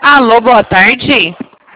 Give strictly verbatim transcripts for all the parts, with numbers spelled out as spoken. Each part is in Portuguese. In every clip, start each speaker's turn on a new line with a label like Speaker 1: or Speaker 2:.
Speaker 1: Alô, boa tarde.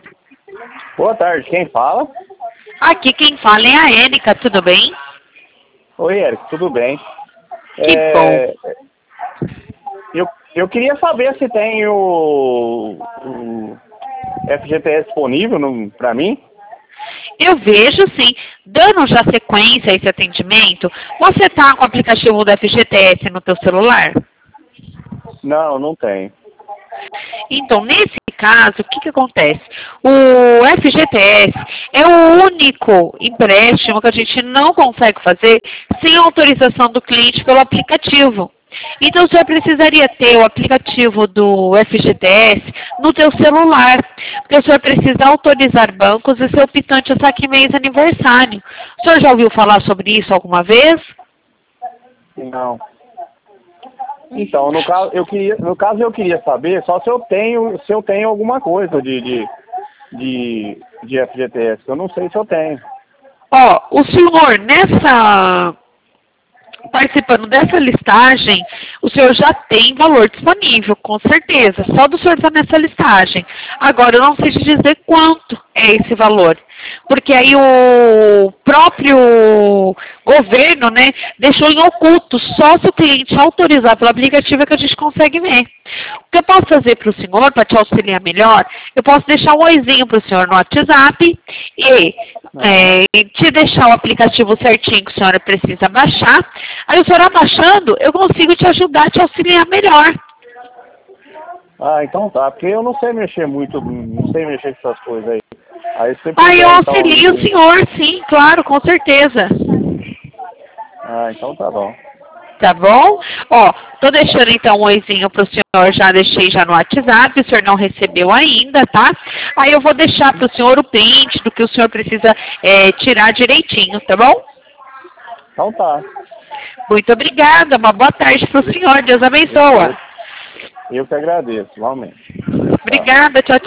Speaker 2: Boa tarde, quem fala?
Speaker 1: Aqui quem fala é a Érica, tudo bem?
Speaker 2: Oi, Érica, tudo bem?
Speaker 1: Que
Speaker 2: é,
Speaker 1: bom.
Speaker 2: Eu, eu queria saber se tem o, o F G T S disponível para mim.
Speaker 1: Eu vejo sim. Dando já sequência a esse atendimento, você está com o aplicativo do F G T S no teu celular?
Speaker 2: Não, não tem.
Speaker 1: Então, nesse caso, o que, que acontece? O F G T S é o único empréstimo que a gente não consegue fazer sem autorização do cliente pelo aplicativo. Então, o senhor precisaria ter o aplicativo do F G T S no teu celular, porque o senhor precisa autorizar bancos e ser optante a saque mês aniversário. O senhor já ouviu falar sobre isso alguma vez?
Speaker 2: Não. Então, no caso, eu queria, no caso eu queria saber só se eu tenho, se eu tenho alguma coisa de, de, de, de F G T S. Eu não sei se eu tenho.
Speaker 1: Ó, o senhor, nessa, participando dessa listagem, o senhor já tem valor disponível, com certeza. Só do senhor estar nessa listagem. Agora, eu não sei te dizer quanto é esse valor. Porque aí o próprio governo, né, deixou em oculto, só se o cliente autorizar pelo aplicativo é que a gente consegue ver. O que eu posso fazer para o senhor, para te auxiliar melhor, eu posso deixar um oizinho para o senhor no WhatsApp e é, te deixar o aplicativo certinho que a senhora precisa baixar. Aí o senhor abaixando, eu consigo te ajudar, te auxiliar melhor.
Speaker 2: Ah, então tá, porque eu não sei mexer muito, não sei mexer com essas coisas aí. Aí você
Speaker 1: Aí eu
Speaker 2: puder,
Speaker 1: auxilio
Speaker 2: então...
Speaker 1: o senhor, sim, claro, com certeza.
Speaker 2: Ah, então tá bom.
Speaker 1: Tá bom? Ó, tô deixando então um oizinho pro senhor, já deixei já no WhatsApp, o senhor não recebeu ainda, tá? Aí eu vou deixar pro senhor o print do que o senhor precisa é, tirar direitinho, tá bom?
Speaker 2: Então tá.
Speaker 1: Muito obrigada, uma boa tarde pro senhor, Deus abençoe.
Speaker 2: Eu, eu que agradeço, realmente.
Speaker 1: Obrigada, tchau, tchau.